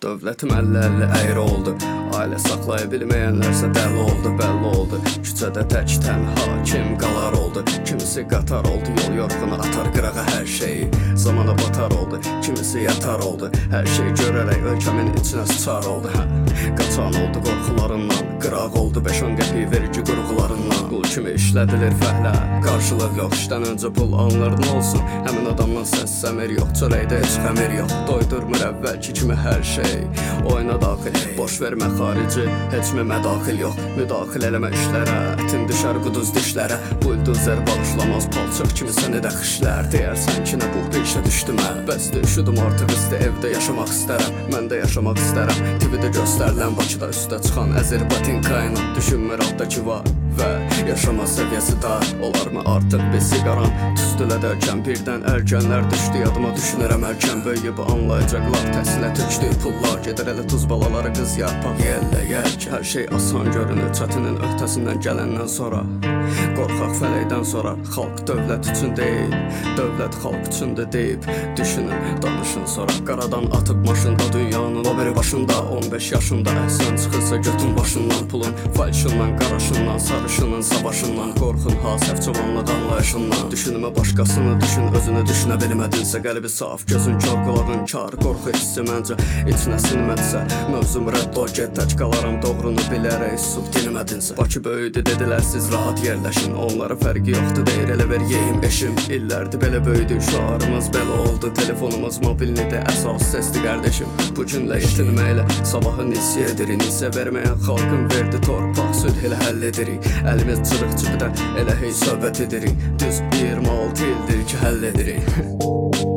Dövlətim əlli əyri oldu. Ailə saxlaya bilməyənlərsə dəli oldu, bəlli oldu. Küçədə tək tənha kim qalar oldu. Kimisi qatar oldu, yol yorğunu atar qırağa hər şeyi. Zamana batar oldu, kimisi yatar oldu. Hər şey görərək ölkəmin içinə sıçar oldu. Qaçan oldu qorxularından, qıraq oldu 5-10 qəpik verici qurğularından. Qul kimi işlədilir fəhlə, qarşılıq yox. İşdən öncə pul alınır, nə olsun? Həmin adamdan səs səmir yox, çörəkdə heç xəmir yox. Doydurmur əvvəlki kimi hər şey. Oyuna daxil, boş vermə xarici, heç mi mədaxil yox. Müdaxil eləmə işlərə, ətin düşər quduz dişlərə. Buldozer bağışlamaz palçıq kimi səni də xişlər. Deyərsən ki, nə bu bir işə düşdüm mən. Bəsdir, üşüdüm artıq isti, evdə yaşamaq istərəm. Mən də yaşamaq istərəm. TV-də göstərilən Bakıda üstə çıxan Əzərbaycan kainat düşünmür altdakı var. Və yaşama səviyyəsi dar. Olarmı artıq bir siqaran tüstülə birdən ərgənlər düşdü yadıma. Düşünürəm ərkən böyüyüb anlayacaqlar. Təhsilə tökdü pullar gedir elə tuz balaları qız yarpaq yellə yer ki. Hər şey asan görünür çətinin öhdəsindən gələndən sonra. Qorxaq fələkdən sonra xalq dövlət üçün deyil, dövlət xalq üçündür deyib. Düşünün, danışın sonra. Qaradan atıb maşında dünyanın o biri başında 15 yaşında əhsən çıxırsa götün başından. Pulun falşından, qaraşından, sarışının savaşından. Qorxun hasəf çobanlıq anlayışından. Düşünmə başqasını düşün, özünü düşünə bilmədinsə. Qəlbi saf, gözün kör, qulağın kar. Qorxu hissi məncə içinə sinmədsə. Mövzum rədd ol, get tək qalaram. Doğrunu bilərək susub dinmədinsə. Bakı böyüdü dedilər siz rahat yerləşin. Onlara fərqi yoxdur deyir elə ver yeyim eşim. İllərdir belə böyüdü şuarımız belə oldu. Telefonumuz mobilnidir əsas sesli qardeşim. Bu günlə yetinməklə sabahı nisiyə edirik. Nisiyə verməyən xalqın verdi torpaq sülh elə həll edirik. Əlimiz çırıq cibdən elə hey söhbət edirik. Düz 26 ildir ki həll edirik.